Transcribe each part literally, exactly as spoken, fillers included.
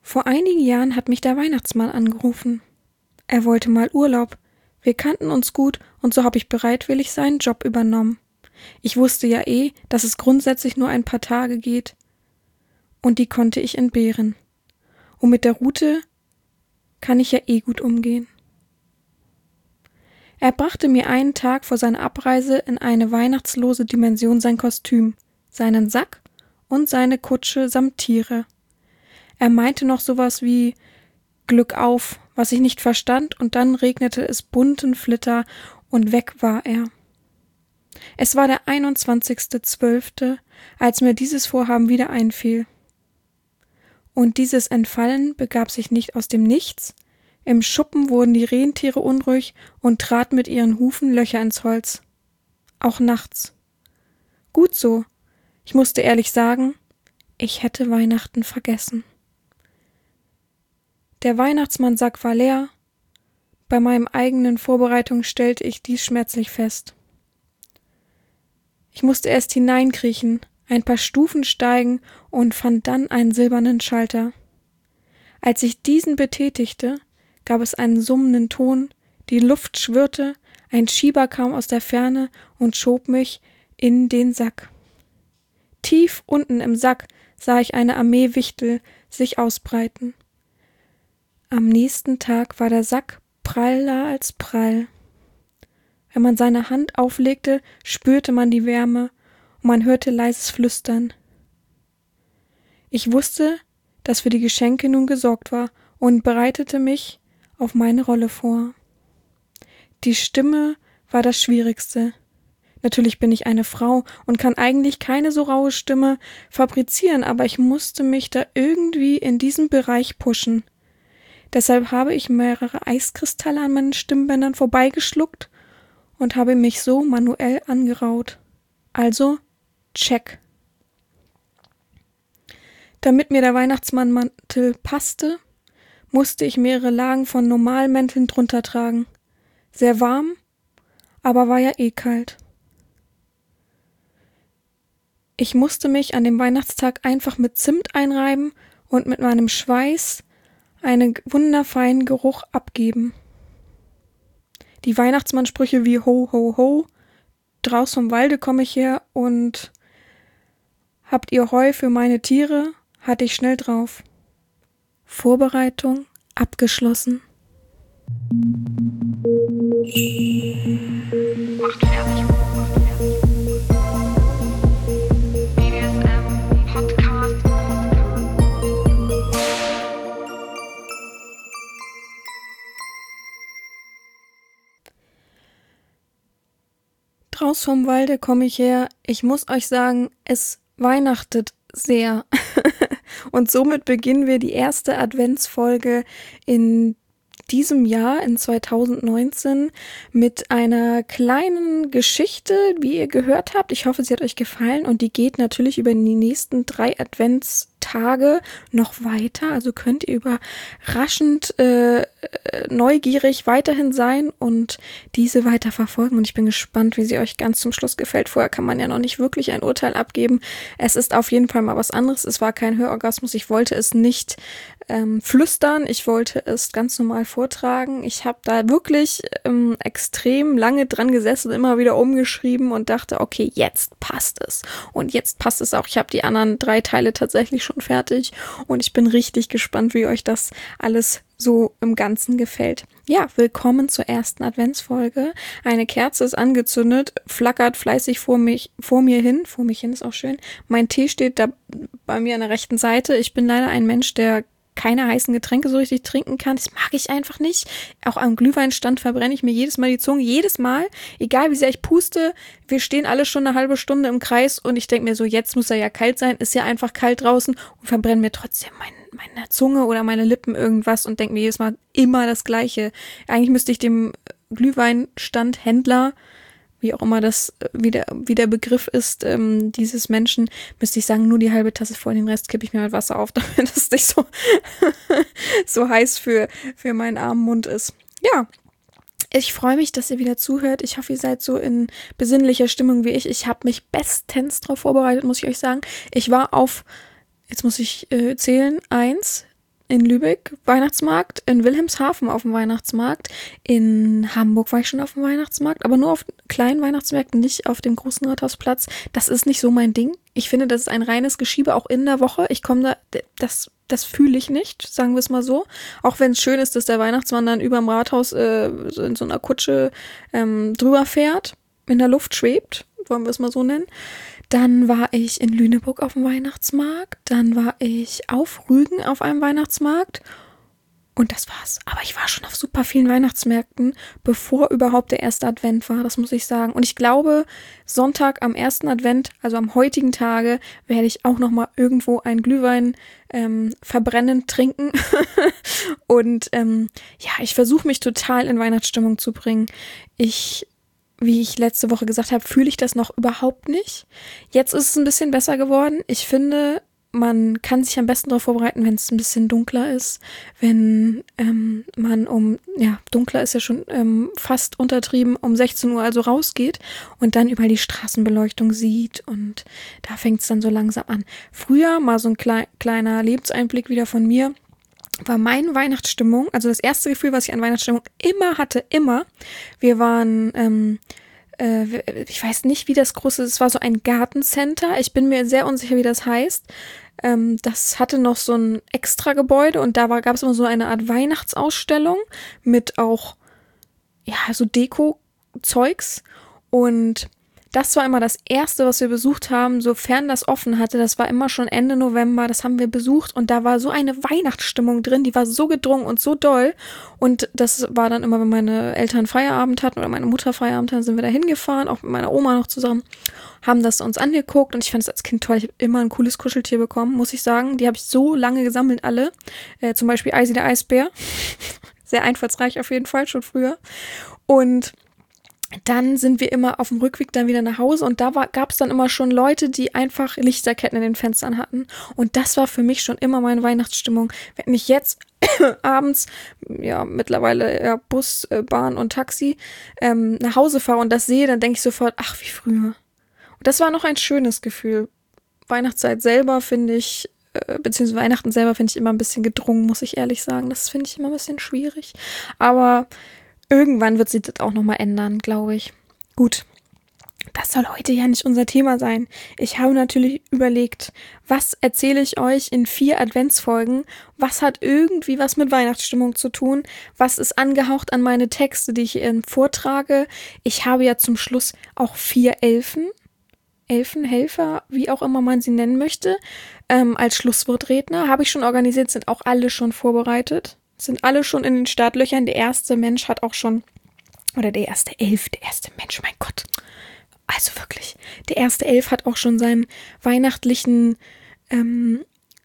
Vor einigen Jahren hat mich der Weihnachtsmann angerufen. Er wollte mal Urlaub. Wir kannten uns gut und so habe ich bereitwillig seinen Job übernommen. Ich wusste ja eh, dass es grundsätzlich nur ein paar Tage geht. Und die konnte ich entbehren. Und mit der Route kann ich ja eh gut umgehen. Er brachte mir einen Tag vor seiner Abreise in eine weihnachtslose Dimension sein Kostüm, seinen Sack und seine Kutsche samt Tiere. Er meinte noch sowas wie Glück auf, was ich nicht verstand, und dann regnete es bunten Flitter und weg war er. Es war der einundzwanzigster zwölfte, als mir dieses Vorhaben wieder einfiel. Und dieses Entfallen begab sich nicht aus dem Nichts. Im Schuppen wurden die Rentiere unruhig und traten mit ihren Hufen Löcher ins Holz. Auch nachts. Gut so. Ich musste ehrlich sagen, ich hätte Weihnachten vergessen. Der Weihnachtsmannsack war leer. Bei meinem eigenen Vorbereitung stellte ich dies schmerzlich fest. Ich musste erst hineinkriechen, ein paar Stufen steigen und fand dann einen silbernen Schalter. Als ich diesen betätigte, gab es einen summenden Ton, die Luft schwirrte, ein Schieber kam aus der Ferne und schob mich in den Sack. Tief unten im Sack sah ich eine Armee Wichtel sich ausbreiten. Am nächsten Tag war der Sack praller als prall. Wenn man seine Hand auflegte, spürte man die Wärme und man hörte leises Flüstern. Ich wusste, dass für die Geschenke nun gesorgt war und bereitete mich auf meine Rolle vor. Die Stimme war das Schwierigste. Natürlich bin ich eine Frau und kann eigentlich keine so raue Stimme fabrizieren, aber ich musste mich da irgendwie in diesem Bereich pushen. Deshalb habe ich mehrere Eiskristalle an meinen Stimmbändern vorbeigeschluckt und habe mich so manuell angeraut. Also, check. Damit mir der Weihnachtsmannmantel passte, musste ich mehrere Lagen von Normalmänteln drunter tragen. Sehr warm, aber war ja eh kalt. Ich musste mich an dem Weihnachtstag einfach mit Zimt einreiben und mit meinem Schweiß einen wunderfeinen Geruch abgeben. Die Weihnachtsmannsprüche wie Ho, Ho, Ho, draus vom Walde komme ich her und habt ihr Heu für meine Tiere, hatte ich schnell drauf. Vorbereitung abgeschlossen. Macht fertig. B D S M Podcast. Draus vom Walde komme ich her. Ich muss euch sagen, es weihnachtet sehr. Und somit beginnen wir die erste Adventsfolge in diesem Jahr, in zweitausendneunzehn, mit einer kleinen Geschichte, wie ihr gehört habt. Ich hoffe, sie hat euch gefallen und die geht natürlich über die nächsten drei Adventstage noch weiter. Also könnt ihr überraschend äh, neugierig weiterhin sein und diese weiter verfolgen. Und ich bin gespannt, wie sie euch ganz zum Schluss gefällt. Vorher kann man ja noch nicht wirklich ein Urteil abgeben. Es ist auf jeden Fall mal was anderes. Es war kein Hörorgasmus. Ich wollte es nicht ähm, flüstern. Ich wollte es ganz normal vortragen. Ich habe da wirklich ähm, extrem lange dran gesessen, immer wieder umgeschrieben und dachte, okay, jetzt passt es. Und jetzt passt es auch. Ich habe die anderen drei Teile tatsächlich schon fertig und ich bin richtig gespannt, wie euch das alles so im Ganzen gefällt. Ja, willkommen zur ersten Adventsfolge. Eine Kerze ist angezündet, flackert fleißig vor mich, vor mir hin. Vor mich hin ist auch schön. Mein Tee steht da bei mir an der rechten Seite. Ich bin leider ein Mensch, der keine heißen Getränke so richtig trinken kann. Das mag ich einfach nicht. Auch am Glühweinstand verbrenne ich mir jedes Mal die Zunge. Jedes Mal, egal wie sehr ich puste, wir stehen alle schon eine halbe Stunde im Kreis und ich denke mir so, jetzt muss er ja kalt sein, ist ja einfach kalt draußen und verbrenne mir trotzdem mein, meine Zunge oder meine Lippen irgendwas und denke mir jedes Mal immer das Gleiche. Eigentlich müsste ich dem Glühweinstandhändler, wie auch immer das, wie der, wie der Begriff ist, ähm, dieses Menschen, müsste ich sagen, nur die halbe Tasse voll, den Rest kippe ich mir halt Wasser auf, damit es nicht so, so heiß für, für meinen armen Mund ist. Ja, ich freue mich, dass ihr wieder zuhört. Ich hoffe, ihr seid so in besinnlicher Stimmung wie ich. Ich habe mich bestens drauf vorbereitet, muss ich euch sagen. Ich war auf, jetzt muss ich äh, zählen, eins, in Lübeck Weihnachtsmarkt, in Wilhelmshaven auf dem Weihnachtsmarkt, in Hamburg war ich schon auf dem Weihnachtsmarkt, aber nur auf kleinen Weihnachtsmärkten, nicht auf dem großen Rathausplatz. Das ist nicht so mein Ding. Ich finde, das ist ein reines Geschiebe, auch in der Woche. Ich komme da, das, das fühle ich nicht, sagen wir es mal so. Auch wenn es schön ist, dass der Weihnachtsmann dann überm Rathaus äh, so in so einer Kutsche ähm, drüber fährt, in der Luft schwebt, wollen wir es mal so nennen. Dann war ich in Lüneburg auf dem Weihnachtsmarkt. Dann war ich auf Rügen auf einem Weihnachtsmarkt. Und das war's. Aber ich war schon auf super vielen Weihnachtsmärkten, bevor überhaupt der erste Advent war, das muss ich sagen. Und ich glaube, Sonntag am ersten Advent, also am heutigen Tage, werde ich auch nochmal irgendwo einen Glühwein ähm, verbrennen, trinken. Und ähm, ja, ich versuche mich total in Weihnachtsstimmung zu bringen. Ich... Wie ich letzte Woche gesagt habe, fühle ich das noch überhaupt nicht. Jetzt ist es ein bisschen besser geworden. Ich finde, man kann sich am besten darauf vorbereiten, wenn es ein bisschen dunkler ist. Wenn ähm, man um, ja, dunkler ist ja schon ähm, fast untertrieben, um sechzehn Uhr also rausgeht und dann überall die Straßenbeleuchtung sieht. Und da fängt es dann so langsam an. Früher, mal so ein klei- kleiner Lebenseinblick wieder von mir, war meine Weihnachtsstimmung, also das erste Gefühl, was ich an Weihnachtsstimmung immer hatte, immer, wir waren, ähm, äh, ich weiß nicht, wie das große ist, es war so ein Gartencenter, ich bin mir sehr unsicher, wie das heißt, ähm, das hatte noch so ein Extra-Gebäude und da gab es immer so eine Art Weihnachtsausstellung mit auch, ja, so Deko-Zeugs und das war immer das Erste, was wir besucht haben, sofern das offen hatte. Das war immer schon Ende November, das haben wir besucht und da war so eine Weihnachtsstimmung drin, die war so gedrungen und so doll und das war dann immer, wenn meine Eltern Feierabend hatten oder meine Mutter Feierabend hatten, sind wir da hingefahren, auch mit meiner Oma noch zusammen, haben das uns angeguckt und ich fand es als Kind toll. Ich habe immer ein cooles Kuscheltier bekommen, muss ich sagen. Die habe ich so lange gesammelt, alle. Äh, zum Beispiel Eisi der Eisbär. Sehr einfallsreich auf jeden Fall, schon früher. Und dann sind wir immer auf dem Rückweg dann wieder nach Hause und da gab es dann immer schon Leute, die einfach Lichterketten in den Fenstern hatten. Und das war für mich schon immer meine Weihnachtsstimmung. Wenn ich jetzt abends, ja mittlerweile ja, Bus, äh, Bahn und Taxi ähm, nach Hause fahre und das sehe, dann denke ich sofort, ach wie früher. Und das war noch ein schönes Gefühl. Weihnachtszeit selber finde ich, äh, beziehungsweise Weihnachten selber finde ich immer ein bisschen gedrungen, muss ich ehrlich sagen. Das finde ich immer ein bisschen schwierig. Aber irgendwann wird sich das auch nochmal ändern, glaube ich. Gut, das soll heute ja nicht unser Thema sein. Ich habe natürlich überlegt, was erzähle ich euch in vier Adventsfolgen? Was hat irgendwie was mit Weihnachtsstimmung zu tun? Was ist angehaucht an meine Texte, die ich hier vortrage? Ich habe ja zum Schluss auch vier Elfen, Elfenhelfer, wie auch immer man sie nennen möchte, ähm, als Schlusswortredner. Habe ich schon organisiert, sind auch alle schon vorbereitet. Sind alle schon in den Startlöchern. Der erste Mensch hat auch schon, oder der erste Elf, der erste Mensch, mein Gott. Also wirklich, der erste Elf hat auch schon seinen weihnachtlichen ähm,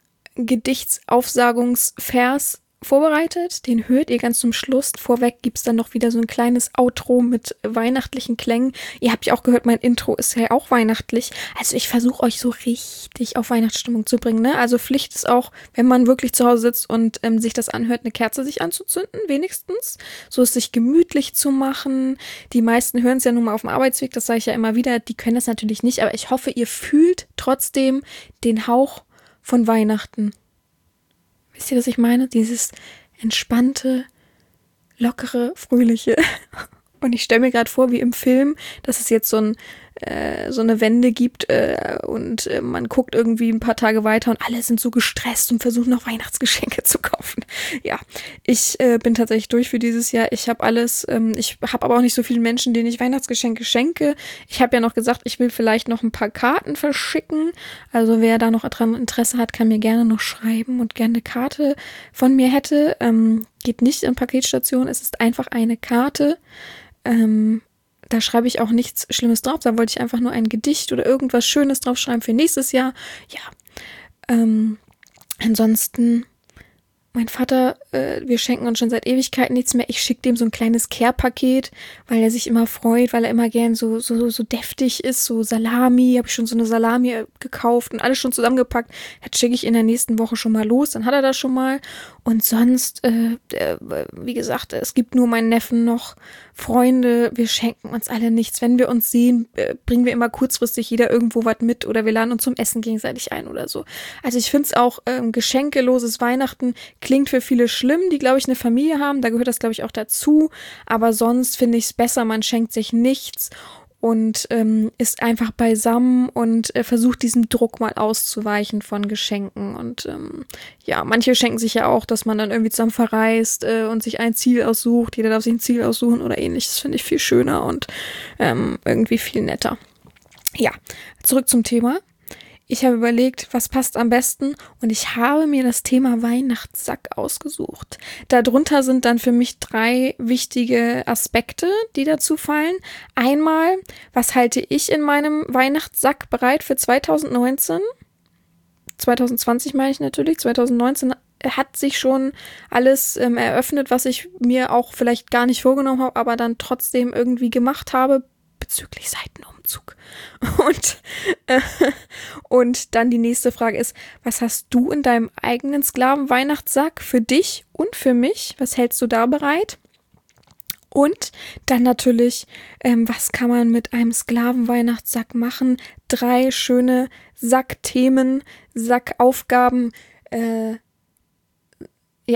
Gedichtsaufsagungsvers vorbereitet. Den hört ihr ganz zum Schluss. Vorweg gibt's dann noch wieder so ein kleines Outro mit weihnachtlichen Klängen. Ihr habt ja auch gehört, mein Intro ist ja auch weihnachtlich. Also ich versuche euch so richtig auf Weihnachtsstimmung zu bringen. Ne? Also Pflicht ist auch, wenn man wirklich zu Hause sitzt und ähm, sich das anhört, eine Kerze sich anzuzünden, wenigstens. So es sich gemütlich zu machen. Die meisten hören es ja nun mal auf dem Arbeitsweg, das sage ich ja immer wieder. Die können das natürlich nicht, aber ich hoffe, ihr fühlt trotzdem den Hauch von Weihnachten. Wisst ihr, was ich meine? Dieses entspannte, lockere, fröhliche. Und ich stelle mir gerade vor, wie im Film, dass es jetzt so, ein, äh, so eine Wende gibt äh, und äh, man guckt irgendwie ein paar Tage weiter und alle sind so gestresst und versuchen noch Weihnachtsgeschenke zu kaufen. Ja, ich äh, bin tatsächlich durch für dieses Jahr. Ich habe alles, ähm, ich habe aber auch nicht so viele Menschen, denen ich Weihnachtsgeschenke schenke. Ich habe ja noch gesagt, ich will vielleicht noch ein paar Karten verschicken. Also wer da noch dran Interesse hat, kann mir gerne noch schreiben und gerne eine Karte von mir hätte. Ähm, geht nicht in Paketstation, es ist einfach eine Karte. Ähm, da schreibe ich auch nichts Schlimmes drauf, da wollte ich einfach nur ein Gedicht oder irgendwas Schönes draufschreiben für nächstes Jahr. Ja, ähm, ansonsten, mein Vater, äh, wir schenken uns schon seit Ewigkeiten nichts mehr. Ich schicke dem so ein kleines Care-Paket, weil er sich immer freut, weil er immer gern so so so deftig ist, so Salami, habe ich schon so eine Salami gekauft und alles schon zusammengepackt. Jetzt schicke ich in der nächsten Woche schon mal los, dann hat er das schon mal. Und sonst, äh, äh, wie gesagt, es gibt nur meinen Neffen noch Freunde, wir schenken uns alle nichts. Wenn wir uns sehen, äh, bringen wir immer kurzfristig jeder irgendwo was mit oder wir laden uns zum Essen gegenseitig ein oder so. Also ich finde es auch ähm, geschenkeloses Weihnachten klingt für viele schlimm, die, glaube ich, eine Familie haben. Da gehört das, glaube ich, auch dazu. Aber sonst finde ich es besser, man schenkt sich nichts und ähm, ist einfach beisammen und äh, versucht, diesem Druck mal auszuweichen von Geschenken. Und ähm, ja, manche schenken sich ja auch, dass man dann irgendwie zusammen verreist äh, und sich ein Ziel aussucht. Jeder darf sich ein Ziel aussuchen oder ähnliches. Das finde ich viel schöner und ähm, irgendwie viel netter. Ja, zurück zum Thema. Ich habe überlegt, was passt am besten und ich habe mir das Thema Weihnachtssack ausgesucht. Darunter sind dann für mich drei wichtige Aspekte, die dazu fallen. Einmal, was halte ich in meinem Weihnachtssack bereit für zwanzig neunzehn? zwanzig zwanzig meine ich natürlich. zwanzig neunzehn hat sich schon alles ähm, eröffnet, was ich mir auch vielleicht gar nicht vorgenommen habe, aber dann trotzdem irgendwie gemacht habe, bezüglich Seitenumzug. Und, äh, und dann die nächste Frage ist, was hast du in deinem eigenen Sklaven-Weihnachtssack für dich und für mich? Was hältst du da bereit? Und dann natürlich, ähm, was kann man mit einem Sklaven-Weihnachtssack machen? Drei schöne Sackthemen, Sackaufgaben, äh, ja,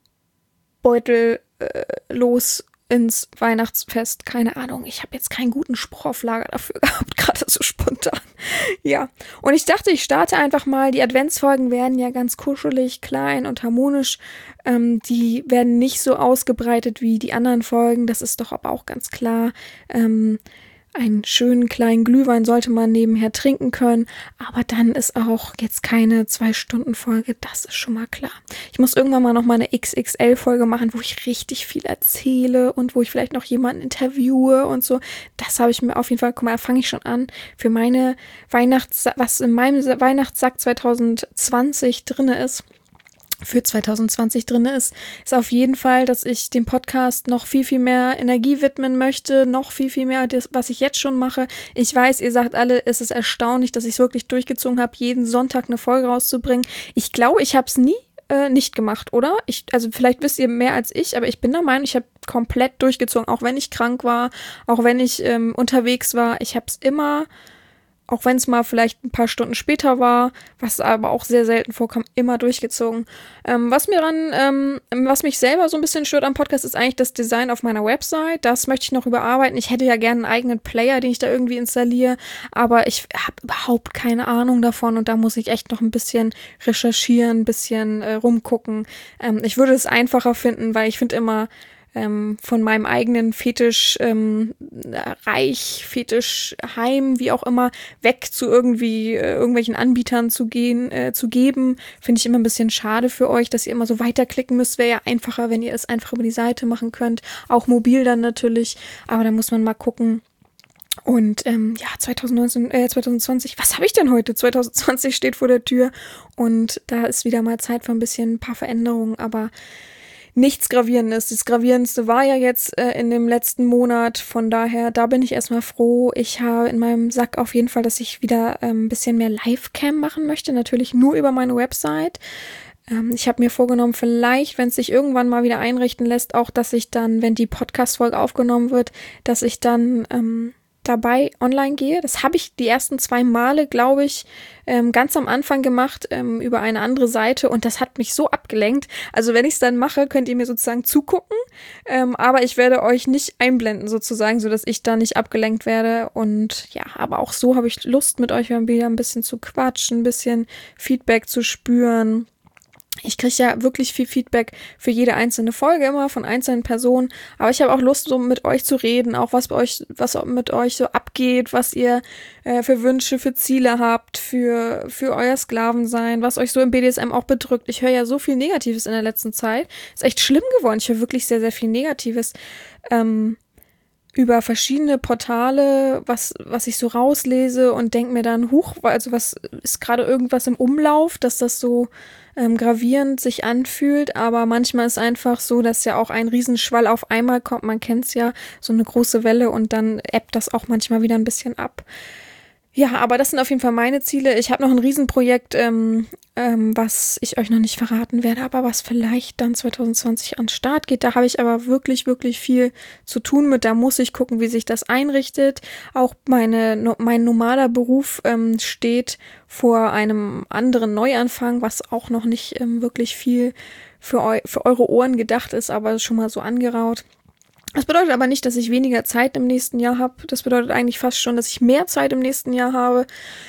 Beutel äh, los ins Weihnachtsfest. Keine Ahnung, ich habe jetzt keinen guten Spruch auf Lager dafür gehabt, gerade so spontan. Ja, und ich dachte, ich starte einfach mal. Die Adventsfolgen werden ja ganz kuschelig, klein und harmonisch. Ähm, die werden nicht so ausgebreitet wie die anderen Folgen, das ist doch aber auch ganz klar. Ähm, einen schönen kleinen Glühwein sollte man nebenher trinken können, aber dann ist auch jetzt keine Zwei-Stunden-Folge, das ist schon mal klar. Ich muss irgendwann mal noch mal eine X X L-Folge machen, wo ich richtig viel erzähle und wo ich vielleicht noch jemanden interviewe und so. Das habe ich mir auf jeden Fall, guck mal, da fange ich schon an, für meine Weihnachts-, was in meinem Weihnachtssack zwanzig zwanzig drinne ist, für zwanzig zwanzig drin ist, ist auf jeden Fall, dass ich dem Podcast noch viel, viel mehr Energie widmen möchte, noch viel, viel mehr, das, was ich jetzt schon mache. Ich weiß, ihr sagt alle, es ist erstaunlich, dass ich es wirklich durchgezogen habe, jeden Sonntag eine Folge rauszubringen. Ich glaube, ich habe es nie äh, nicht gemacht, oder? Ich, also vielleicht wisst ihr mehr als ich, aber ich bin der Meinung, ich habe komplett durchgezogen, auch wenn ich krank war, auch wenn ich ähm, unterwegs war. Ich habe es immer, auch wenn es mal vielleicht ein paar Stunden später war, was aber auch sehr selten vorkam, immer durchgezogen. Ähm, was mir dann, ähm, was mich selber so ein bisschen stört am Podcast, ist eigentlich das Design auf meiner Website. Das möchte ich noch überarbeiten. Ich hätte ja gerne einen eigenen Player, den ich da irgendwie installiere, aber ich habe überhaupt keine Ahnung davon und da muss ich echt noch ein bisschen recherchieren, ein bisschen äh, rumgucken. Ähm, ich würde es einfacher finden, weil ich finde immer, Ähm, von meinem eigenen Fetisch, ähm, Reich, Fetisch, Heim, wie auch immer, weg zu irgendwie äh, irgendwelchen Anbietern zu gehen, äh, zu geben, finde ich immer ein bisschen schade für euch, dass ihr immer so weiterklicken müsst. Wäre ja einfacher, wenn ihr es einfach über die Seite machen könnt. Auch mobil dann natürlich, aber da muss man mal gucken. Und ähm, ja, zwanzig neunzehn, äh, zwanzig zwanzig, was habe ich denn heute? zwanzig zwanzig steht vor der Tür und da ist wieder mal Zeit für ein bisschen ein paar Veränderungen, aber nichts Gravierendes. Das Gravierendste war ja jetzt äh, in dem letzten Monat. Von daher, da bin ich erstmal froh. Ich habe in meinem Sack auf jeden Fall, dass ich wieder ein ähm, bisschen mehr Livecam machen möchte. Natürlich nur über meine Website. Ähm, ich habe mir vorgenommen, vielleicht, wenn es sich irgendwann mal wieder einrichten lässt, auch, dass ich dann, wenn die Podcast-Folge aufgenommen wird, dass ich dann ähm, dabei online gehe. Das habe ich die ersten zwei Male, glaube ich, ähm, ganz am Anfang gemacht, ähm, über eine andere Seite und das hat mich so abgelenkt. Also wenn ich es dann mache, könnt ihr mir sozusagen zugucken, ähm, aber ich werde euch nicht einblenden sozusagen, sodass ich da nicht abgelenkt werde und ja, aber auch so habe ich Lust, mit euch wieder ein bisschen zu quatschen, ein bisschen Feedback zu spüren. Ich kriege ja wirklich viel Feedback für jede einzelne Folge immer von einzelnen Personen, aber ich habe auch Lust, so mit euch zu reden, auch was bei euch, was mit euch so abgeht, was ihr äh, für Wünsche, für Ziele habt, für für euer Sklavensein, was euch so im B D S M auch bedrückt. Ich höre ja so viel Negatives in der letzten Zeit. Ist echt schlimm geworden. Ich höre wirklich sehr, sehr viel Negatives ähm, über verschiedene Portale, was was ich so rauslese und denke mir dann, huch, also was ist gerade irgendwas im Umlauf, dass das so ähm, gravierend sich anfühlt, aber manchmal ist einfach so, dass ja auch ein Riesenschwall auf einmal kommt, man kennt es ja, so eine große Welle und dann ebbt das auch manchmal wieder ein bisschen ab. Ja, aber das sind auf jeden Fall meine Ziele. Ich habe noch ein Riesenprojekt, ähm, ähm, was ich euch noch nicht verraten werde, aber was vielleicht dann zwanzig zwanzig an den Start geht. Da habe ich aber wirklich, wirklich viel zu tun mit. Da muss ich gucken, wie sich das einrichtet. Auch meine, no, mein normaler Beruf ähm, steht vor einem anderen Neuanfang, was auch noch nicht ähm, wirklich viel für, eu für eure Ohren gedacht ist, aber schon mal so angeraut. Das bedeutet aber nicht, dass ich weniger Zeit im nächsten Jahr habe. Das bedeutet eigentlich fast schon, dass ich mehr Zeit im nächsten Jahr habe.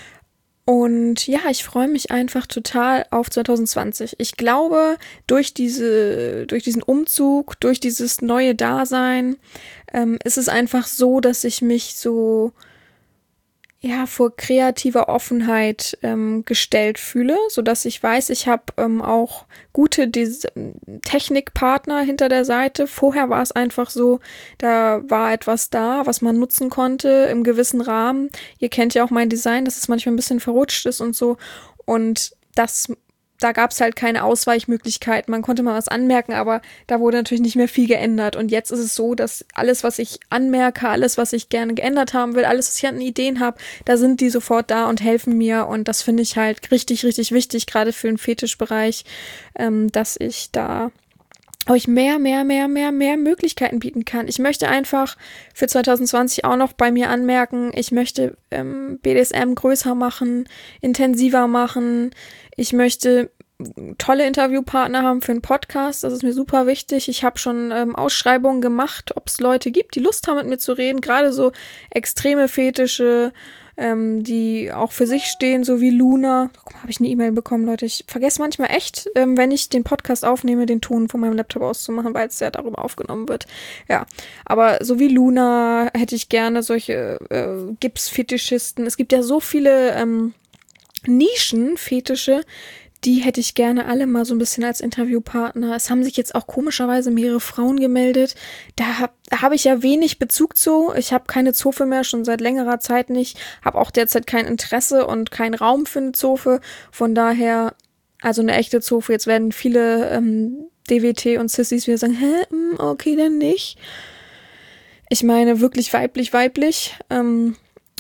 Und ja, ich freue mich einfach total auf zwanzig zwanzig. Ich glaube, durch diese, durch diesen Umzug, durch dieses neue Dasein, ähm, ist es einfach so, dass ich mich so ja vor kreativer Offenheit ähm, gestellt fühle, sodass ich weiß, ich habe ähm, auch gute Des- Technikpartner hinter der Seite. Vorher war es einfach so, da war etwas da, was man nutzen konnte im gewissen Rahmen. Ihr kennt ja auch mein Design, dass es manchmal ein bisschen verrutscht ist und so. Und das da gab es halt keine Ausweichmöglichkeiten. Man konnte mal was anmerken, aber da wurde natürlich nicht mehr viel geändert. Und jetzt ist es so, dass alles, was ich anmerke, alles, was ich gerne geändert haben will, alles, was ich an Ideen habe, da sind die sofort da und helfen mir. Und das finde ich halt richtig, richtig wichtig, gerade für den Fetischbereich, ähm, dass ich da euch mehr, mehr, mehr, mehr, mehr Möglichkeiten bieten kann. Ich möchte einfach für zwanzig zwanzig auch noch bei mir anmerken, ich möchte ähm, B D S M größer machen, intensiver machen. Ich möchte tolle Interviewpartner haben für einen Podcast. Das ist mir super wichtig. Ich habe schon ähm, Ausschreibungen gemacht, ob es Leute gibt, die Lust haben, mit mir zu reden. Gerade so extreme Fetische, ähm, die auch für sich stehen, so wie Luna. Guck mal, habe ich eine E-Mail bekommen, Leute. Ich vergesse manchmal echt, ähm, wenn ich den Podcast aufnehme, den Ton von meinem Laptop auszumachen, weil es ja darüber aufgenommen wird. Ja, aber so wie Luna hätte ich gerne solche äh, Gipsfetischisten. Es gibt ja so viele ähm, Nischenfetische, die hätte ich gerne alle mal so ein bisschen als Interviewpartner. Es haben sich jetzt auch komischerweise mehrere Frauen gemeldet. Da habe hab ich ja wenig Bezug zu. Ich habe keine Zofe mehr, schon seit längerer Zeit nicht. Habe auch derzeit kein Interesse und keinen Raum für eine Zofe. Von daher, also eine echte Zofe. Jetzt werden viele ähm, D W T und Sissys wieder sagen, hä, okay, dann nicht. Ich meine wirklich weiblich, weiblich. Ähm,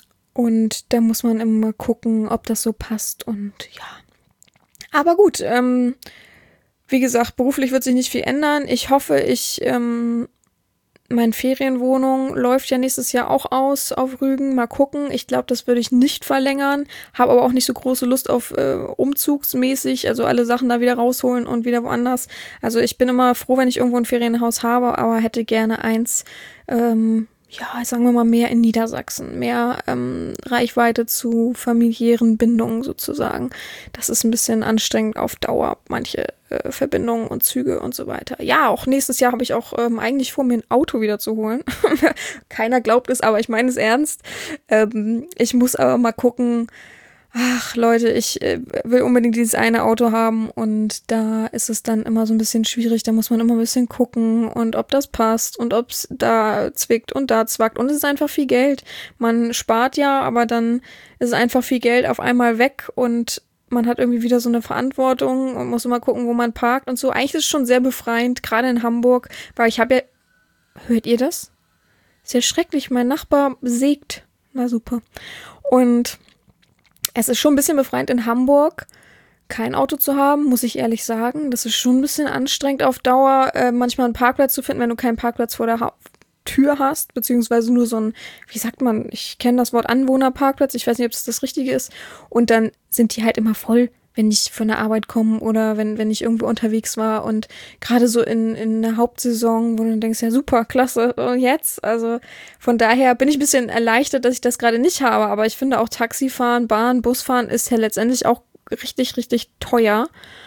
und da muss man immer gucken, ob das so passt und ja. Aber gut, ähm, wie gesagt, beruflich wird sich nicht viel ändern. Ich hoffe, ich, ähm, meine Ferienwohnung läuft ja nächstes Jahr auch aus auf Rügen. Mal gucken. Ich glaube, das würde ich nicht verlängern. Habe aber auch nicht so große Lust auf äh, umzugsmäßig, also alle Sachen da wieder rausholen und wieder woanders. Also ich bin immer froh, wenn ich irgendwo ein Ferienhaus habe, aber hätte gerne eins, ähm, ja, sagen wir mal, mehr in Niedersachsen, mehr ähm, Reichweite zu familiären Bindungen sozusagen. Das ist ein bisschen anstrengend auf Dauer, manche äh, Verbindungen und Züge und so weiter. Ja, auch nächstes Jahr habe ich auch ähm, eigentlich vor, mir ein Auto wieder zu holen. Keiner glaubt es, aber ich meine es ernst. Ähm, ich muss aber mal gucken. Ach, Leute, ich äh, will unbedingt dieses eine Auto haben und da ist es dann immer so ein bisschen schwierig, da muss man immer ein bisschen gucken und ob das passt und ob es da zwickt und da zwackt und es ist einfach viel Geld. Man spart ja, aber dann ist es einfach viel Geld auf einmal weg und man hat irgendwie wieder so eine Verantwortung und muss immer gucken, wo man parkt und so. Eigentlich ist es schon sehr befreiend, gerade in Hamburg, weil ich habe ja, hört ihr das? Ist ja schrecklich, mein Nachbar sägt. Na super. Und es ist schon ein bisschen befreiend in Hamburg, kein Auto zu haben, muss ich ehrlich sagen. Das ist schon ein bisschen anstrengend auf Dauer, äh, manchmal einen Parkplatz zu finden, wenn du keinen Parkplatz vor der ha- Tür hast, beziehungsweise nur so ein, wie sagt man, ich kenne das Wort Anwohnerparkplatz, ich weiß nicht, ob es das Richtige ist. Und dann sind die halt immer voll, wenn ich von der Arbeit komme oder wenn, wenn ich irgendwo unterwegs war. Und gerade so in, in der Hauptsaison, wo du denkst, ja super, klasse, und jetzt? Also von daher bin ich ein bisschen erleichtert, dass ich das gerade nicht habe. Aber ich finde auch Taxifahren, Bahn, Busfahren ist ja letztendlich auch richtig, richtig teuer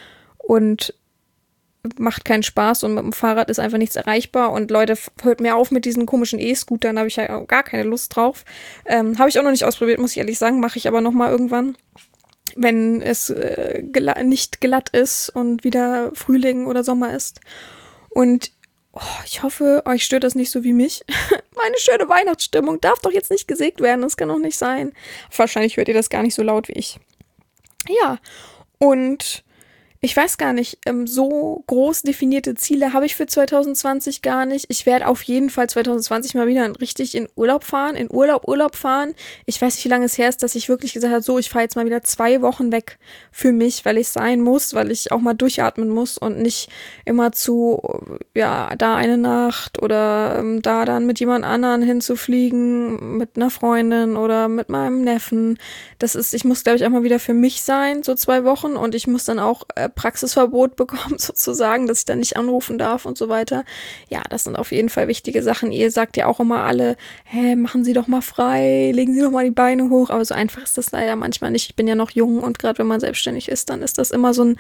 und macht keinen Spaß und mit dem Fahrrad ist einfach nichts erreichbar und Leute, hört mir auf mit diesen komischen E-Scootern, da habe ich ja auch gar keine Lust drauf. Ähm, habe ich auch noch nicht ausprobiert, muss ich ehrlich sagen, mache ich aber nochmal irgendwann, wenn es äh, gela- nicht glatt ist und wieder Frühling oder Sommer ist. Und oh, ich hoffe, euch stört das nicht so wie mich. Meine schöne Weihnachtsstimmung darf doch jetzt nicht gesägt werden, das kann doch nicht sein. Wahrscheinlich hört ihr das gar nicht so laut wie ich. Ja, und Ich weiß gar nicht, ähm, so groß definierte Ziele habe ich für zwanzig zwanzig gar nicht. Ich werde auf jeden Fall zwanzig zwanzig mal wieder richtig in Urlaub fahren, in Urlaub, Urlaub fahren. Ich weiß nicht, wie lange es her ist, dass ich wirklich gesagt habe, so, ich fahre jetzt mal wieder zwei Wochen weg für mich, weil ich sein muss, weil ich auch mal durchatmen muss und nicht immer zu, ja, da eine Nacht oder ähm, da dann mit jemand anderen hinzufliegen, mit einer Freundin oder mit meinem Neffen. Das ist, ich muss, glaube ich, auch mal wieder für mich sein, so zwei Wochen, und ich muss dann auch äh, Praxisverbot bekommen, sozusagen, dass ich dann nicht anrufen darf und so weiter. Ja, das sind auf jeden Fall wichtige Sachen. Ihr sagt ja auch immer alle, hä, machen Sie doch mal frei, legen Sie doch mal die Beine hoch, aber so einfach ist das leider manchmal nicht. Ich bin ja noch jung und gerade wenn man selbstständig ist, dann ist das immer so ein,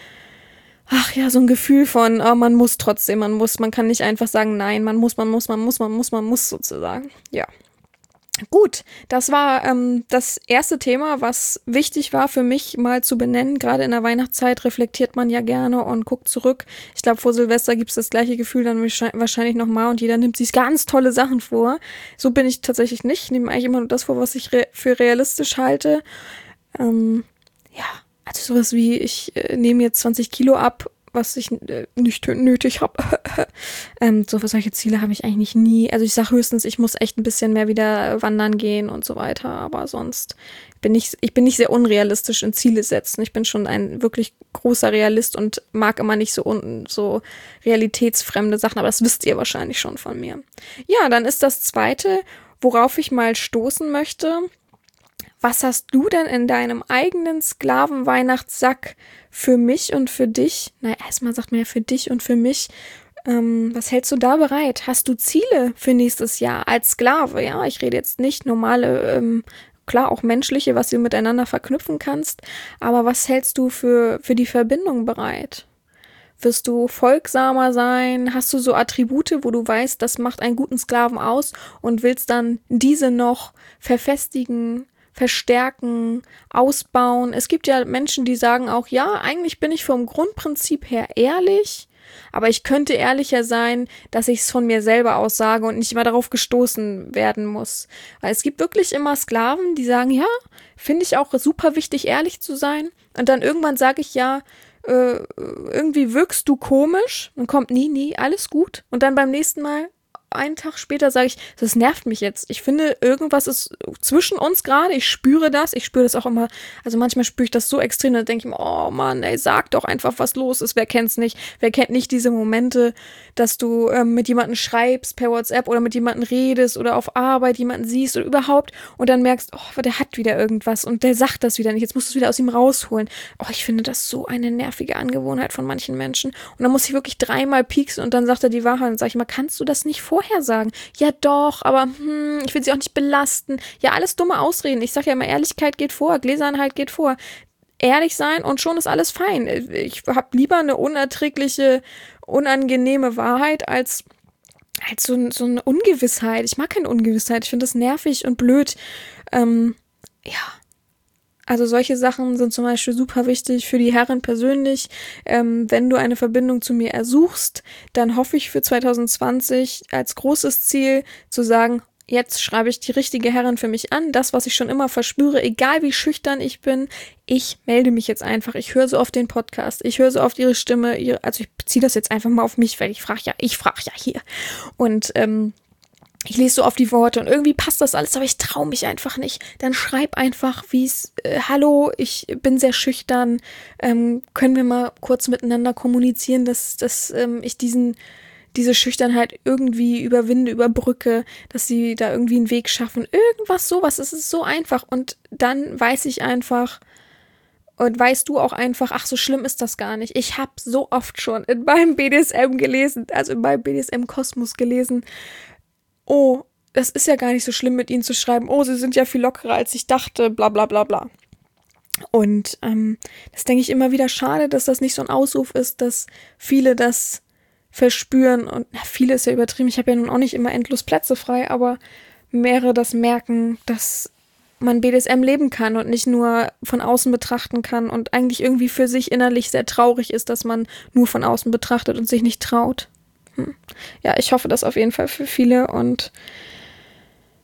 ach ja, so ein Gefühl von, oh, man muss trotzdem, man muss, man kann nicht einfach sagen, nein, man muss, man muss, man muss, man muss, man muss sozusagen. Ja. Gut, das war ähm, das erste Thema, was wichtig war für mich mal zu benennen. Gerade in der Weihnachtszeit reflektiert man ja gerne und guckt zurück. Ich glaube, vor Silvester gibt es das gleiche Gefühl dann wahrscheinlich nochmal und jeder nimmt sich ganz tolle Sachen vor. So bin ich tatsächlich nicht. Ich nehme eigentlich immer nur das vor, was ich re- für realistisch halte. Ähm, ja, also sowas wie, ich äh, nehme jetzt zwanzig Kilo ab, was ich äh, nicht nötig habe. ähm, so für solche Ziele habe ich eigentlich nie. Also ich sage höchstens, ich muss echt ein bisschen mehr wieder wandern gehen und so weiter. Aber sonst bin ich, ich bin nicht sehr unrealistisch in Ziele setzen. Ich bin schon ein wirklich großer Realist und mag immer nicht so, un, so realitätsfremde Sachen. Aber das wisst ihr wahrscheinlich schon von mir. Ja, dann ist das Zweite, worauf ich mal stoßen möchte. Was hast du denn in deinem eigenen Sklavenweihnachtssack für mich und für dich? Na, erstmal sagt man ja für dich und für mich. Ähm, was hältst du da bereit? Hast du Ziele für nächstes Jahr als Sklave? Ja, ich rede jetzt nicht normale, ähm, klar auch menschliche, was du miteinander verknüpfen kannst. Aber was hältst du für, für die Verbindung bereit? Wirst du folgsamer sein? Hast du so Attribute, wo du weißt, das macht einen guten Sklaven aus und willst dann diese noch verfestigen, verstärken, ausbauen? Es gibt ja Menschen, die sagen auch, ja, eigentlich bin ich vom Grundprinzip her ehrlich, aber ich könnte ehrlicher sein, dass ich es von mir selber aus sage und nicht immer darauf gestoßen werden muss. Weil es gibt wirklich immer Sklaven, die sagen, ja, finde ich auch super wichtig, ehrlich zu sein. Und dann irgendwann sage ich, ja, äh, irgendwie wirkst du komisch und kommt nie, nie, alles gut. Und dann beim nächsten Mal, einen Tag später, sage ich, das nervt mich jetzt. Ich finde, irgendwas ist zwischen uns gerade. Ich spüre das. Ich spüre das auch immer. Also manchmal spüre ich das so extrem. Da denke ich mir, oh Mann, ey, sag doch einfach, was los ist. Wer kennt's nicht? Wer kennt nicht diese Momente, dass du ähm, mit jemandem schreibst per WhatsApp oder mit jemandem redest oder auf Arbeit jemanden siehst oder überhaupt und dann merkst, oh, der hat wieder irgendwas und der sagt das wieder nicht. Jetzt musst du es wieder aus ihm rausholen. Oh, ich finde das so eine nervige Angewohnheit von manchen Menschen. Und dann muss ich wirklich dreimal pieksen und dann sagt er die Wahrheit und sag ich mal, kannst du das nicht vorher sagen? Ja doch, aber hm, ich will sie auch nicht belasten. Ja, alles dumme Ausreden. Ich sage ja immer, Ehrlichkeit geht vor, Gläsernheit geht vor. Ehrlich sein und schon ist alles fein. Ich habe lieber eine unerträgliche, unangenehme Wahrheit als, als so, so eine Ungewissheit. Ich mag keine Ungewissheit. Ich finde das nervig und blöd. Ähm, ja. Also solche Sachen sind zum Beispiel super wichtig für die Herren persönlich. Ähm, wenn du eine Verbindung zu mir ersuchst, dann hoffe ich für zwanzig zwanzig als großes Ziel zu sagen, jetzt schreibe ich die richtige Herrin für mich an. Das, was ich schon immer verspüre, egal wie schüchtern ich bin, ich melde mich jetzt einfach. Ich höre so oft den Podcast, ich höre so oft ihre Stimme. Ihre, also ich beziehe das jetzt einfach mal auf mich, weil ich frage ja, ich frage ja hier. Und ähm, ich lese so oft die Worte und irgendwie passt das alles, aber ich traue mich einfach nicht. Dann schreib einfach, wie es, äh, hallo, ich bin sehr schüchtern, ähm, können wir mal kurz miteinander kommunizieren, dass, dass ähm, ich diesen, diese Schüchternheit irgendwie überwinde, überbrücke, dass sie da irgendwie einen Weg schaffen. Irgendwas sowas, es ist so einfach und dann weiß ich einfach, und weißt du auch einfach, ach, so schlimm ist das gar nicht. Ich habe so oft schon in meinem B D S M gelesen, also in meinem B D S M-Kosmos gelesen, oh, das ist ja gar nicht so schlimm, mit ihnen zu schreiben. Oh, sie sind ja viel lockerer, als ich dachte, bla bla bla bla. Und ähm, das denke ich immer wieder schade, dass das nicht so ein Ausruf ist, dass viele das verspüren. Und na, viele ist ja übertrieben. Ich habe ja nun auch nicht immer endlos Plätze frei, aber mehrere das merken, dass man B D S M leben kann und nicht nur von außen betrachten kann und eigentlich irgendwie für sich innerlich sehr traurig ist, dass man nur von außen betrachtet und sich nicht traut. Ja, ich hoffe das auf jeden Fall für viele und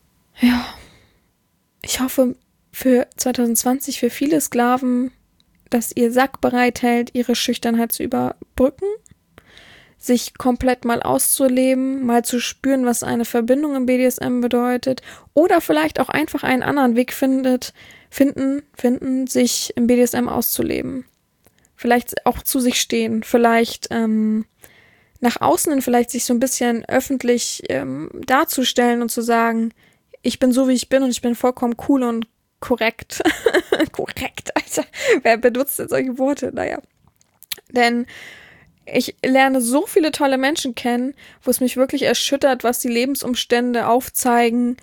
ja, ich hoffe für zwanzig zwanzig für viele Sklaven, dass ihr Sack bereithält, ihre Schüchternheit zu überbrücken, sich komplett mal auszuleben, mal zu spüren, was eine Verbindung im B D S M bedeutet, oder vielleicht auch einfach einen anderen Weg findet, finden, finden, sich im B D S M auszuleben. Vielleicht auch zu sich stehen, vielleicht ähm, nach außen hin vielleicht sich so ein bisschen öffentlich ähm, darzustellen und zu sagen, ich bin so, wie ich bin und ich bin vollkommen cool und korrekt. Korrekt, Alter. Wer benutzt denn solche Worte? Naja. Denn ich lerne so viele tolle Menschen kennen, wo es mich wirklich erschüttert, was die Lebensumstände aufzeigen,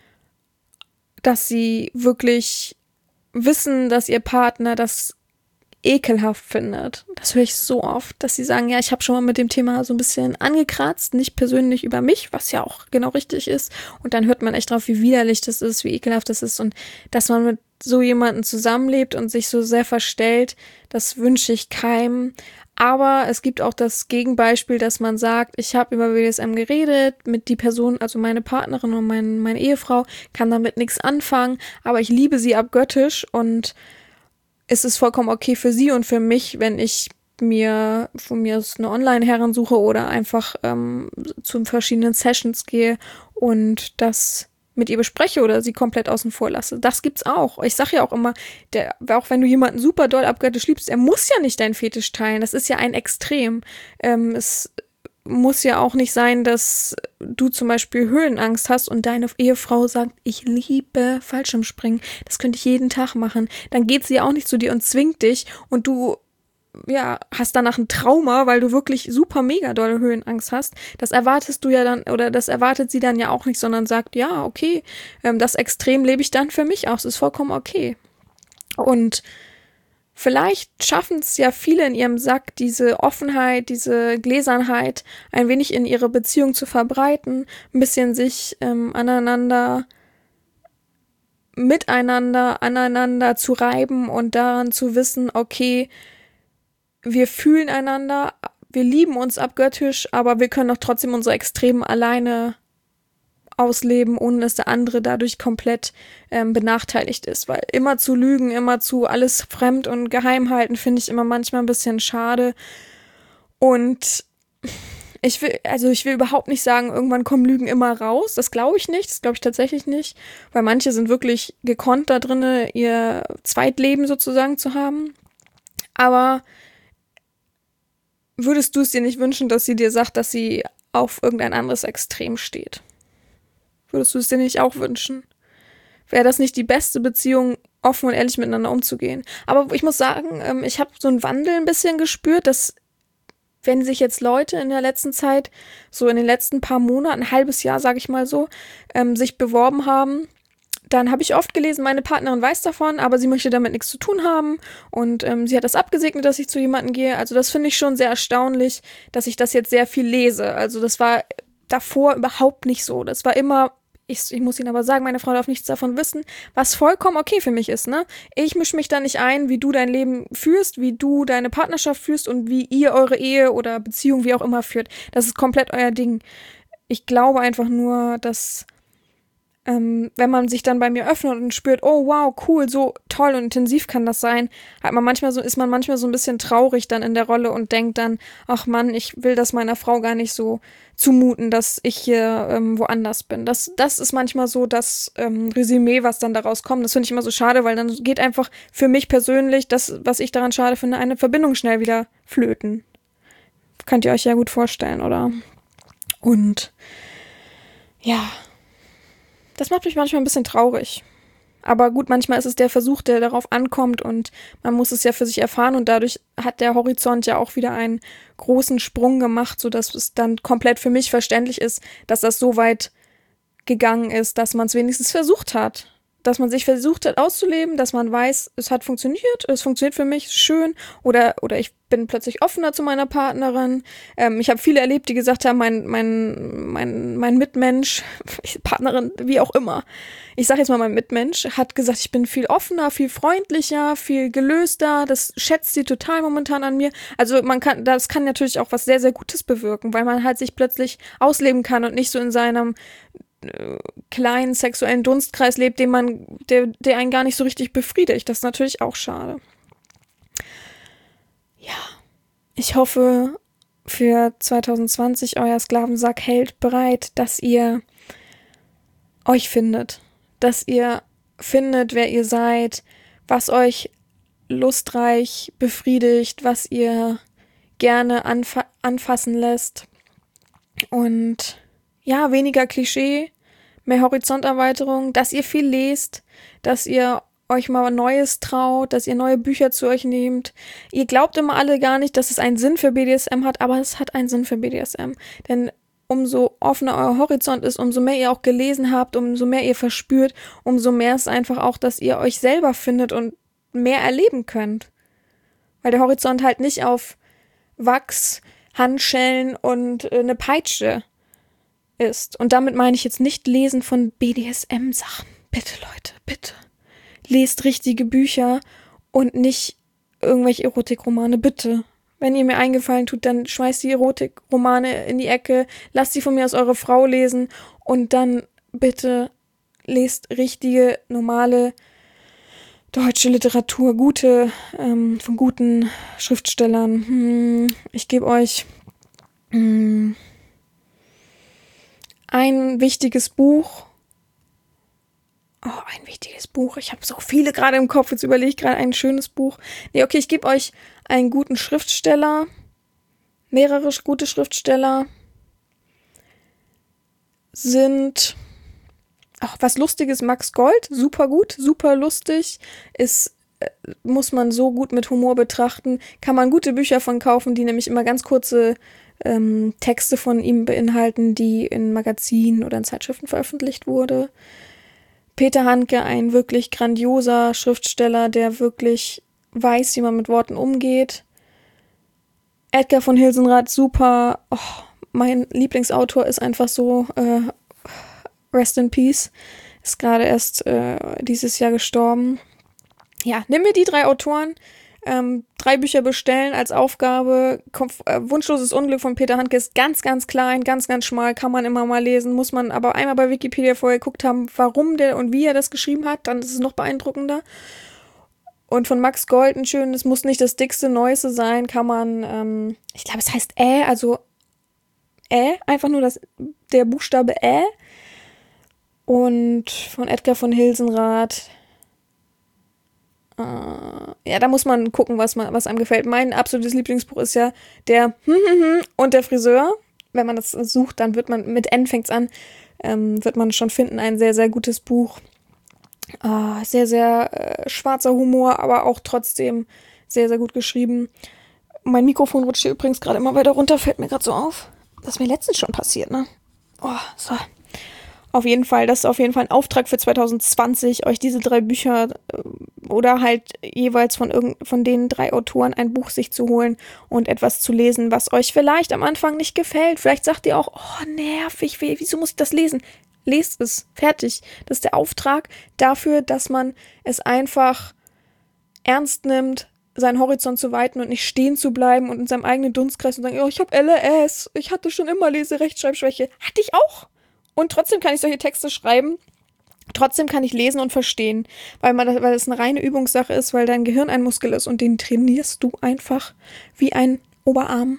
dass sie wirklich wissen, dass ihr Partner das ekelhaft findet. Das höre ich so oft, dass sie sagen, ja, ich habe schon mal mit dem Thema so ein bisschen angekratzt, nicht persönlich über mich, was ja auch genau richtig ist. Und dann hört man echt drauf, wie widerlich das ist, wie ekelhaft das ist und dass man mit so jemandem zusammenlebt und sich so sehr verstellt, das wünsche ich keinem. Aber es gibt auch das Gegenbeispiel, dass man sagt, ich habe über B D S M geredet, mit die Person, also meine Partnerin und mein, meine Ehefrau, kann damit nichts anfangen, aber ich liebe sie abgöttisch und es ist vollkommen okay für sie und für mich, wenn ich mir von mir aus eine Online-Herren suche oder einfach ähm, zu verschiedenen Sessions gehe und das mit ihr bespreche oder sie komplett außen vor lasse. Das gibt's auch. Ich sage ja auch immer, der, auch wenn du jemanden super doll abgöttisch liebst, er muss ja nicht deinen Fetisch teilen. Das ist ja ein Extrem. Ähm, es muss ja auch nicht sein, dass du zum Beispiel Höhenangst hast und deine Ehefrau sagt, ich liebe Fallschirmspringen. Das könnte ich jeden Tag machen. Dann geht sie ja auch nicht zu dir und zwingt dich und du ja, hast danach ein Trauma, weil du wirklich super mega dolle Höhenangst hast. Das erwartest du ja dann, oder das erwartet sie dann ja auch nicht, sondern sagt, ja, okay, ähm, das Extrem lebe ich dann für mich aus, ist vollkommen okay. Und vielleicht schaffen es ja viele in ihrem Sack, diese Offenheit, diese Gläsernheit ein wenig in ihre Beziehung zu verbreiten, ein bisschen sich ähm, aneinander, miteinander, aneinander zu reiben und daran zu wissen, okay, wir fühlen einander, wir lieben uns abgöttisch, aber wir können doch trotzdem unsere Extremen alleine ausleben, ohne dass der andere dadurch komplett ähm, benachteiligt ist. Weil immer zu lügen, immer zu alles fremd und geheim halten, finde ich immer manchmal ein bisschen schade. Und ich will, also ich will überhaupt nicht sagen, irgendwann kommen Lügen immer raus. Das glaube ich nicht, das glaube ich tatsächlich nicht. Weil manche sind wirklich gekonnt da drin, ihr Zweitleben sozusagen zu haben. Aber würdest du es dir nicht wünschen, dass sie dir sagt, dass sie auf irgendein anderes Extrem steht? Würdest du es dir nicht auch wünschen? Wäre das nicht die beste Beziehung, offen und ehrlich miteinander umzugehen? Aber ich muss sagen, ich habe so einen Wandel ein bisschen gespürt, dass wenn sich jetzt Leute in der letzten Zeit, so in den letzten paar Monaten, ein halbes Jahr, sage ich mal so, ähm, sich beworben haben, dann habe ich oft gelesen, meine Partnerin weiß davon, aber sie möchte damit nichts zu tun haben und ähm, sie hat das abgesegnet, dass ich zu jemandem gehe. Also das finde ich schon sehr erstaunlich, dass ich das jetzt sehr viel lese. Also das war davor überhaupt nicht so. Das war immer, ich, ich muss Ihnen aber sagen, meine Frau darf nichts davon wissen, was vollkommen okay für mich ist, ne? Ich mische mich da nicht ein, wie du dein Leben führst, wie du deine Partnerschaft führst und wie ihr eure Ehe oder Beziehung, wie auch immer, führt. Das ist komplett euer Ding. Ich glaube einfach nur, dass Ähm, wenn man sich dann bei mir öffnet und spürt, oh wow, cool, so toll und intensiv kann das sein, hat man manchmal so, ist man manchmal so ein bisschen traurig dann in der Rolle und denkt dann, ach Mann, ich will das meiner Frau gar nicht so zumuten, dass ich hier ähm, woanders bin. Das, das ist manchmal so das ähm, Resümee, was dann daraus kommt. Das finde ich immer so schade, weil dann geht einfach für mich persönlich das, was ich daran schade finde, eine Verbindung schnell wieder flöten. Könnt ihr euch ja gut vorstellen, oder? Und ja, das macht mich manchmal ein bisschen traurig. Aber gut, manchmal ist es der Versuch, der darauf ankommt und man muss es ja für sich erfahren und dadurch hat der Horizont ja auch wieder einen großen Sprung gemacht, sodass es dann komplett für mich verständlich ist, dass das so weit gegangen ist, dass man es wenigstens versucht hat. Dass man sich versucht hat auszuleben, dass man weiß, es hat funktioniert, es funktioniert für mich, schön, oder oder ich bin plötzlich offener zu meiner Partnerin. Ähm, ich habe viele erlebt, die gesagt haben, mein mein mein mein Mitmensch, Partnerin, wie auch immer, ich sage jetzt mal mein Mitmensch, hat gesagt, ich bin viel offener, viel freundlicher, viel gelöster, das schätzt sie total momentan an mir. Also man kann, das kann natürlich auch was sehr, sehr Gutes bewirken, weil man halt sich plötzlich ausleben kann und nicht so in seinem kleinen sexuellen Dunstkreis lebt, den man, der, der einen gar nicht so richtig befriedigt. Das ist natürlich auch schade. ja, ich hoffe, für zwanzig zwanzig euer Sklavensack hält bereit, dass ihr euch findet, dass ihr findet, wer ihr seid, was euch lustreich befriedigt, was ihr gerne anfa- anfassen lässt. Und ja, weniger Klischee, mehr Horizonterweiterung, dass ihr viel lest, dass ihr euch mal Neues traut, dass ihr neue Bücher zu euch nehmt. Ihr glaubt immer alle gar nicht, dass es einen Sinn für B D S M hat, aber es hat einen Sinn für B D S M. Denn umso offener euer Horizont ist, umso mehr ihr auch gelesen habt, umso mehr ihr verspürt, umso mehr ist einfach auch, dass ihr euch selber findet und mehr erleben könnt. Weil der Horizont halt nicht auf Wachs, Handschellen und äh, eine Peitsche ist. Und damit meine ich jetzt nicht Lesen von B D S M-Sachen. Bitte, Leute, bitte. Lest richtige Bücher und nicht irgendwelche Erotikromane, bitte. Wenn ihr mir eingefallen tut, dann schmeißt die Erotikromane in die Ecke, lasst sie von mir aus eure Frau lesen und dann bitte lest richtige, normale deutsche Literatur, gute, ähm, von guten Schriftstellern. Hm, ich gebe euch hm, ein wichtiges Buch. Oh, ein wichtiges Buch. Ich habe so viele gerade im Kopf. Jetzt überlege ich gerade ein schönes Buch. Nee, okay, ich gebe euch einen guten Schriftsteller. Mehrere gute Schriftsteller sind... Ach, was Lustiges, Max Gold. Super gut, super lustig. Ist, äh, muss man so gut mit Humor betrachten. Kann man gute Bücher von kaufen, die nämlich immer ganz kurze ähm, Texte von ihm beinhalten, die in Magazinen oder in Zeitschriften veröffentlicht wurde. Peter Handke, ein wirklich grandioser Schriftsteller, der wirklich weiß, wie man mit Worten umgeht. Edgar von Hilsenrath, super. Oh, mein Lieblingsautor ist einfach so, äh, rest in peace. Ist gerade erst äh, dieses Jahr gestorben. Ja, nimm mir die drei Autoren, ähm, drei Bücher bestellen als Aufgabe. Konf- äh, Wunschloses Unglück von Peter Handke ist ganz, ganz klein, ganz, ganz schmal, kann man immer mal lesen, muss man aber einmal bei Wikipedia vorher geguckt haben, warum der und wie er das geschrieben hat, dann ist es noch beeindruckender. Und von Max Gold ein schönes, muss nicht das dickste, neueste sein, kann man, ähm, ich glaube, es heißt Ä, also Ä, einfach nur das, der Buchstabe Ä. Und von Edgar von Hilsenrath, ja, da muss man gucken, was, man, was einem gefällt. Mein absolutes Lieblingsbuch ist ja der und der Friseur. Wenn man das sucht, dann wird man, mit N fängt's an, ähm, wird man schon finden, ein sehr, sehr gutes Buch. Äh, sehr, sehr äh, schwarzer Humor, aber auch trotzdem sehr, sehr gut geschrieben. Mein Mikrofon rutscht hier übrigens gerade immer weiter runter, fällt mir gerade so auf. Das ist mir letztens schon passiert, ne? Oh, so. Auf jeden Fall, das ist auf jeden Fall ein Auftrag für zwanzig zwanzig, euch diese drei Bücher äh, oder halt jeweils von irgend, von den drei Autoren ein Buch sich zu holen und etwas zu lesen, was euch vielleicht am Anfang nicht gefällt. Vielleicht sagt ihr auch, oh, nervig, wieso muss ich das lesen? Lest es, fertig. Das ist der Auftrag dafür, dass man es einfach ernst nimmt, seinen Horizont zu weiten und nicht stehen zu bleiben und in seinem eigenen Dunstkreis und sagen, oh, ich habe L S, ich hatte schon immer Lese-Rechtschreibschwäche. Hatte ich auch. Und trotzdem kann ich solche Texte schreiben, trotzdem kann ich lesen und verstehen, weil man, weil das eine reine Übungssache ist, weil dein Gehirn ein Muskel ist und den trainierst du einfach wie ein Oberarm.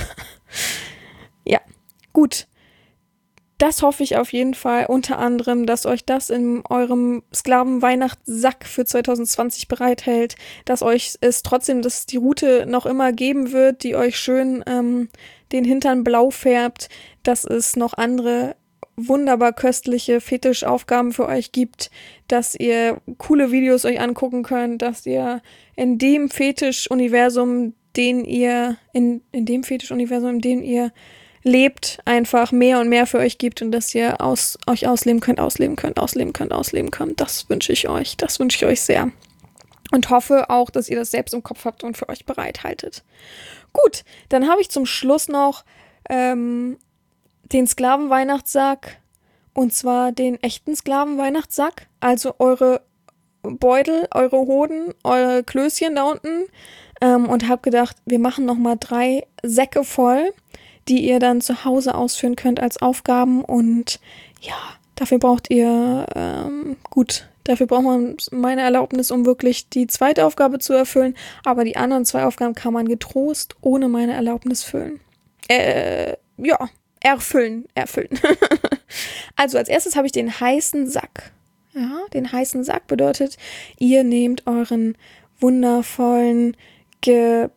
Ja, gut. Das hoffe ich auf jeden Fall unter anderem, dass euch das in eurem Sklaven-Weihnachtssack für zwanzig zwanzig bereithält, dass euch es trotzdem, dass die Route noch immer geben wird, die euch schön ähm, den Hintern blau färbt, dass es noch andere wunderbar köstliche Fetischaufgaben für euch gibt, dass ihr coole Videos euch angucken könnt, dass ihr in dem Fetisch-Universum, den ihr, in, in dem Fetisch-Universum, in dem ihr lebt, einfach mehr und mehr für euch gibt und dass ihr aus, euch ausleben könnt, ausleben könnt, ausleben könnt, ausleben könnt. Das wünsche ich euch, das wünsche ich euch sehr. Und hoffe auch, dass ihr das selbst im Kopf habt und für euch bereithaltet. Gut, dann habe ich zum Schluss noch ähm, den Sklavenweihnachtssack, und zwar den echten Sklavenweihnachtssack, also eure Beutel, eure Hoden, eure Klößchen da unten, ähm, und habe gedacht, wir machen nochmal drei Säcke voll, die ihr dann zu Hause ausführen könnt als Aufgaben, und ja, dafür braucht ihr, ähm, gut, Dafür braucht man meine Erlaubnis, um wirklich die zweite Aufgabe zu erfüllen. Aber die anderen zwei Aufgaben kann man getrost ohne meine Erlaubnis füllen. Äh, ja, erfüllen, erfüllen. Also als erstes habe ich den heißen Sack. Ja, den heißen Sack bedeutet, ihr nehmt euren wundervollen, ge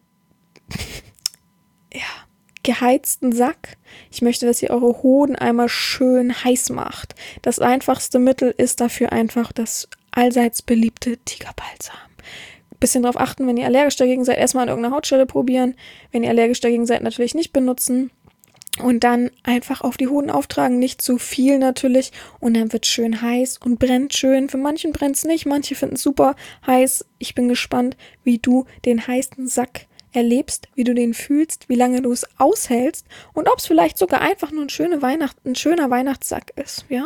ja, geheizten Sack. Ich möchte, dass ihr eure Hoden einmal schön heiß macht. Das einfachste Mittel ist dafür einfach das allseits beliebte Tigerbalsam. Bisschen drauf achten, wenn ihr allergisch dagegen seid, erstmal an irgendeiner Hautstelle probieren. Wenn ihr allergisch dagegen seid, natürlich nicht benutzen. Und dann einfach auf die Hoden auftragen, nicht zu viel natürlich. Und dann wird schön heiß und brennt schön. Für manchen brennt es nicht, manche finden es super heiß. Ich bin gespannt, wie du den heißen Sack erlebst, wie du den fühlst, wie lange du es aushältst und ob es vielleicht sogar einfach nur ein, schöne Weihnacht, ein schöner Weihnachtssack ist, ja.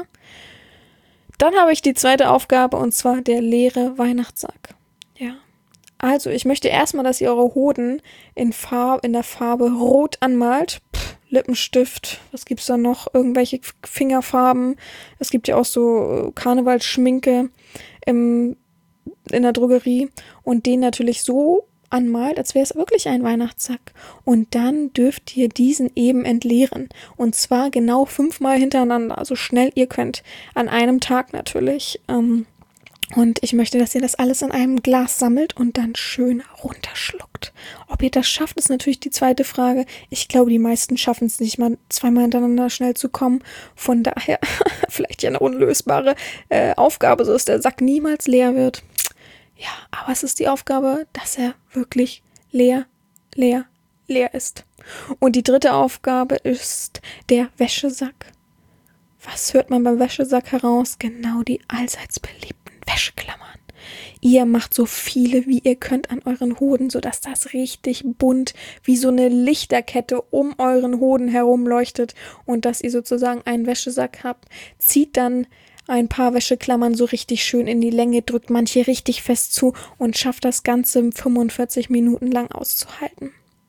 Dann habe ich die zweite Aufgabe und zwar der leere Weihnachtssack, ja. Also, ich möchte erstmal, dass ihr eure Hoden in, Farb, in der Farbe rot anmalt. Pff, Lippenstift, was gibt's da noch? Irgendwelche Fingerfarben. Es gibt ja auch so Karnevalsschminke im, in der Drogerie. Und den natürlich so anmalt, als wäre es wirklich ein Weihnachtssack. Und dann dürft ihr diesen eben entleeren. Und zwar genau fünfmal hintereinander, so schnell ihr könnt. An einem Tag natürlich. Ähm, Und ich möchte, dass ihr das alles in einem Glas sammelt und dann schön runterschluckt. Ob ihr das schafft, ist natürlich die zweite Frage. Ich glaube, die meisten schaffen es nicht mal zweimal hintereinander schnell zu kommen. Von daher vielleicht ja eine unlösbare äh, Aufgabe, so dass der Sack niemals leer wird. Ja, aber es ist die Aufgabe, dass er wirklich leer, leer, leer ist. Und die dritte Aufgabe ist der Wäschesack. Was hört man beim Wäschesack heraus? Genau die allseits beliebten Wäscheklammern. Ihr macht so viele, wie ihr könnt an euren Hoden, sodass das richtig bunt wie so eine Lichterkette um euren Hoden herum leuchtet und dass ihr sozusagen einen Wäschesack habt. Zieht dann ein paar Wäscheklammern so richtig schön in die Länge, drückt manche richtig fest zu und schafft das Ganze fünfundvierzig Minuten lang auszuhalten.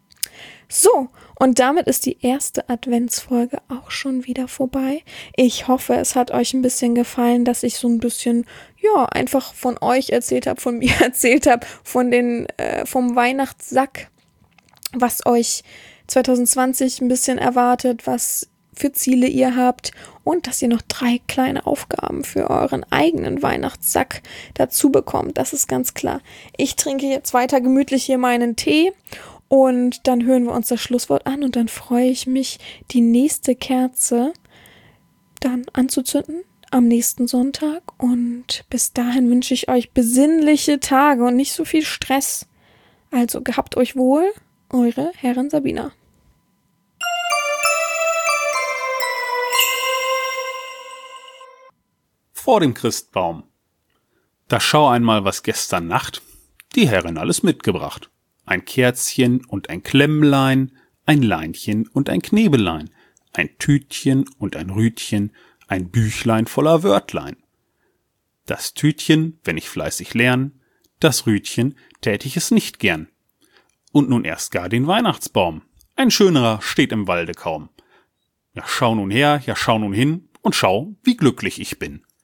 So, und damit ist die erste Adventsfolge auch schon wieder vorbei. Ich hoffe, es hat euch ein bisschen gefallen, dass ich so ein bisschen, ja, einfach von euch erzählt habe, von mir erzählt habe, von den, äh, vom Weihnachtssack, was euch zwanzig zwanzig ein bisschen erwartet, was für Ziele ihr habt und dass ihr noch drei kleine Aufgaben für euren eigenen Weihnachtssack dazu bekommt. Das ist ganz klar. Ich trinke jetzt weiter gemütlich hier meinen Tee. Und dann hören wir uns das Schlusswort an und dann freue ich mich, die nächste Kerze dann anzuzünden am nächsten Sonntag. Und bis dahin wünsche ich euch besinnliche Tage und nicht so viel Stress. Also gehabt euch wohl, eure Herrin Sabina. Vor dem Christbaum. Da schau einmal, was gestern Nacht die Herrin alles mitgebracht. Ein Kerzchen und ein Klemmlein, ein Leinchen und ein Knebelein, ein Tütchen und ein Rütchen, ein Büchlein voller Wörtlein. Das Tütchen, wenn ich fleißig lern, das Rütchen tät ich es nicht gern. Und nun erst gar den Weihnachtsbaum, ein schönerer steht im Walde kaum. Ja, schau nun her, ja, schau nun hin und schau, wie glücklich ich bin.